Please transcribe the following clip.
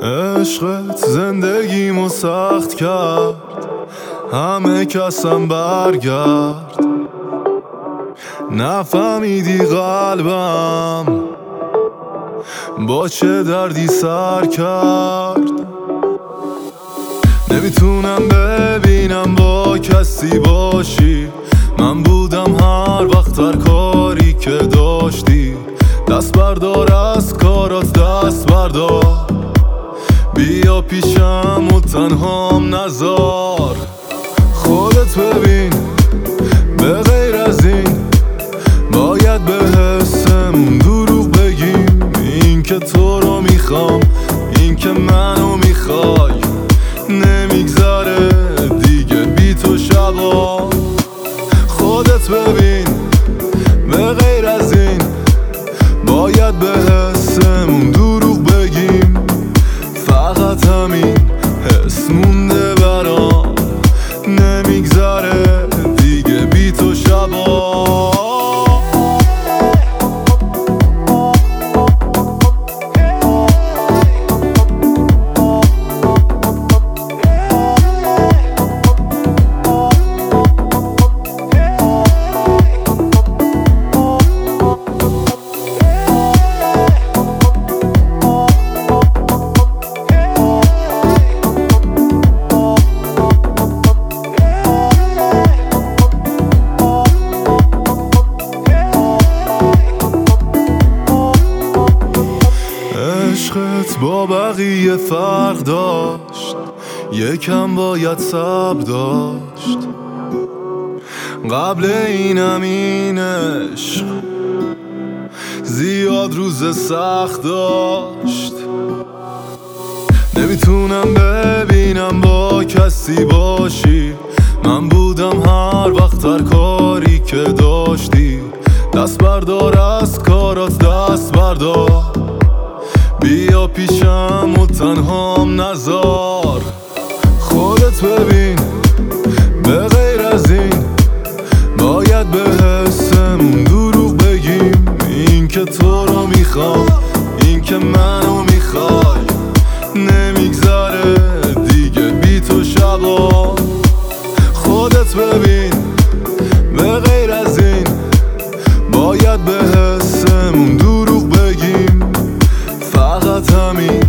عشقت زندگیمو سخت کرد، همه کسم برگرد. نفهمیدی قلبم با چه دردی سر کرد. نمیتونم ببینم با کسی باشی، من بودم هر وقت هر کاری که داشتی. دست بردار از کارات، دست بردار، بیا پیشم و تنهام نذار. خودت ببین به غیر از این باید به حسمون دروغ بگیم. این که تو رو میخوام، این که منو میخوای، نمیگذره دیگه بی تو شبا. خودت ببین به غیر از این باید به حسمون دروغ بگیم. فقط همین حس مونده برام، نمیگذره دیگه بی تو شبا. عشقت با بقیه فرق داشت، یکم باید صبر داشت. قبل اینم این عشق زیاد روز سخت داشت. نمیتونم ببینم با کسی باشی، من بودم هر وقت هر کاری که داشتی. دست بردار از کارات، دست بردار، بیا پیشم و تنهام نذار. خودت ببین به غیر از این باید به حسمون دروغ بگیم. این که تو رو میخوام، این که منو میخوای، نمیگذره دیگه بی تو شبا. خودت ببین به غیر از این باید به حسمون دروغ بگیم. فقط همین